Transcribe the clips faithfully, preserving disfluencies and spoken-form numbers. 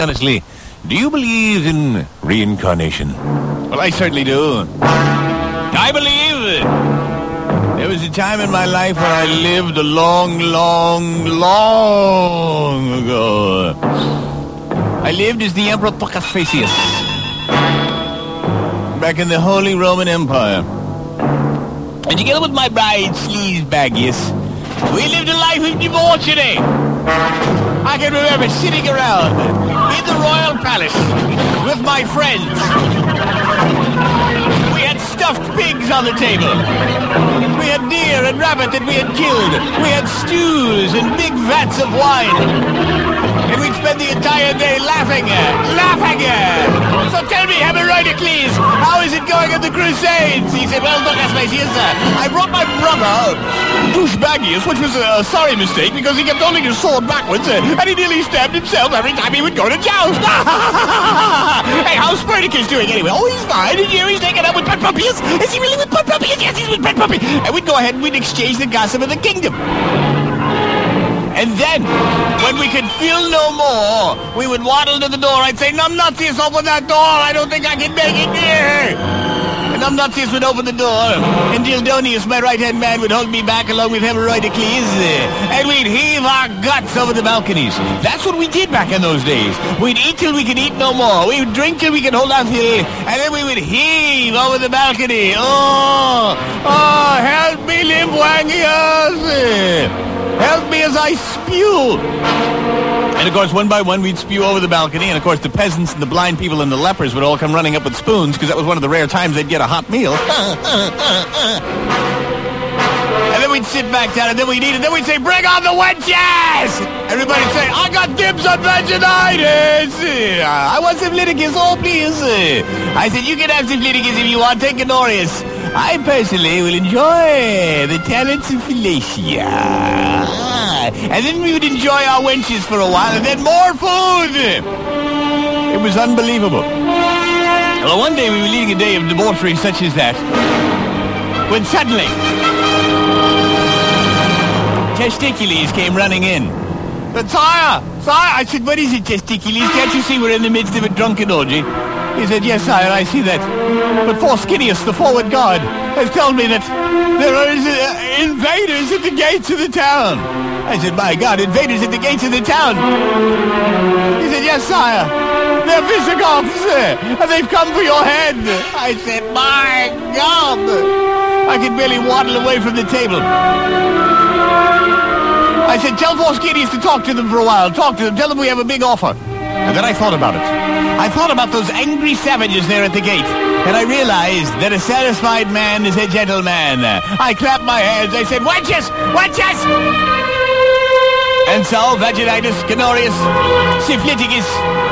Honestly, do you believe in reincarnation? Well, I certainly do. I believe there was a time in my life where I lived a long, long, long ago. I lived as the Emperor Tocasphacius back in the Holy Roman Empire. And together with my bride, Sleazebagius, we lived a life of debauchery. I can remember sitting around in the royal palace with my friends. We had stuffed pigs on the table. We had deer and rabbit that we had killed. We had stews and big vats of wine. And we'd spend the entire day laughing, laughing. So tell me, Hemerotocles, how is it going at the Crusades? He said, well, Tocasphacius, I brought my brother, Douchebagius, which was a sorry mistake because he kept holding his sword backwards uh, and he nearly stabbed himself every time he would go to joust. Hey, how's Spartacus doing anyway? Oh, he's fine. Did you hear he's taken up with Patroclus? Is he really with Patroclus? Yes, he's with Patroclus. And we'd go ahead and we'd exchange the gossip of the kingdom. And then, when we could feel no more, we would waddle to the door. I'd say, Numnutius, open that door. I don't think I can make it here. And Numnutius would open the door. And Dildonius, my right-hand man, would hold me back along with Hemerotocles. And we'd heave our guts over the balconies. That's what we did back in those days. We'd eat till we could eat no more. We would drink till we could hold our fill. And then we would heave over the balcony. Oh, oh, help me, Limbuangius. Help me as I spew. And of course, one by one, we'd spew over the balcony. And of course, the peasants and the blind people and the lepers would all come running up with spoons because that was one of the rare times they'd get a hot meal. And then we'd sit back down and then we'd eat and then we'd say, bring on the wenches! Everybody'd say, I got dibs on vaginitis. I want some Lyticus, oh please. I said, you can have some Lyticus if you want. Take Honorius. I personally will enjoy the talents of Philatia. And then we would enjoy our wenches for a while, and then more food. It was unbelievable. Well, one day we were leading a day of debauchery such as that, when suddenly, Testicules came running in. But sire, sire, I said, what is it, Testicules? Can't you see we're in the midst of a drunken orgy? He said, yes, sire, I see that. But Forscinius, the forward guard, has told me that there are uh, invaders at the gates of the town. I said, my God, invaders at the gates of the town. He said, yes, sire. They're Visigoths, uh, and they've come for your head. I said, my God. I could barely waddle away from the table. I said, tell Forscinius to talk to them for a while. Talk to them. Tell them we have a big offer. And then I thought about it. I thought about those angry savages there at the gate. And I realized that a satisfied man is a gentleman. I clapped my hands. I said, wenches! Wenches! And so, vaginitis, Honorius, syphiliticus,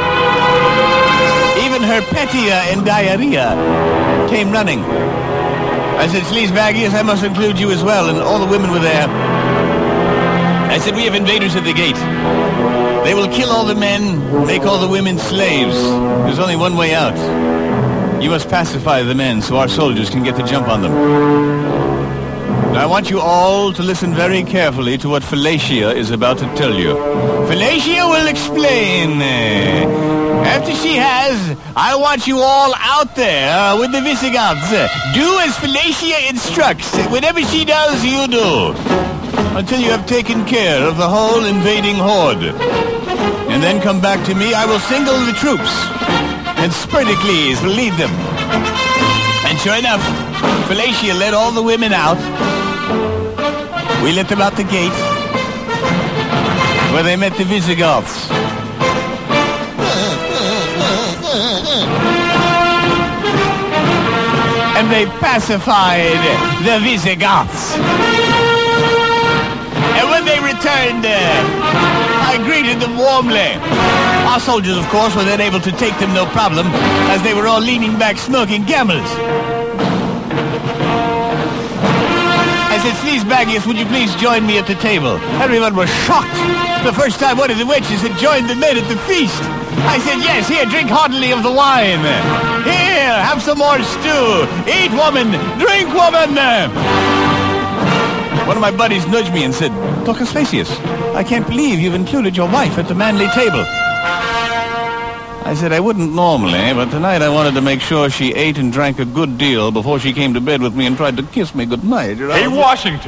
even herpetia and diarrhea came running. I said, Sleazebagius, I must include you as well. And all the women were there. I said, we have invaders at the gate. They will kill all the men, make all the women slaves. There's only one way out. You must pacify the men so our soldiers can get the jump on them. Now I want you all to listen very carefully to what Philatia is about to tell you. Philatia will explain. After she has, I want you all out there with the Visigoths. Do as Philatia instructs. Whatever she does, you do. Until you have taken care of the whole invading horde. And then come back to me. I will single the troops. And Spartacles will lead them. And sure enough, Philatia led all the women out. We let them out the gate, where they met the Visigoths. And they pacified the Visigoths. And when they returned, uh, I greeted them warmly. Our soldiers, of course, were then able to take them no problem, as they were all leaning back smoking camels. I said, Sleazebagius, would you please join me at the table? Everyone was shocked. The first time one of the wenches had joined the men at the feast. I said, yes, here, drink heartily of the wine. Here, have some more stew. Eat, woman. Drink, woman. One of my buddies nudged me and said, Tocasphacius, I can't believe you've included your wife at the manly table. I said I wouldn't normally, but tonight I wanted to make sure she ate and drank a good deal before she came to bed with me and tried to kiss me goodnight. You know? Hey, Washington.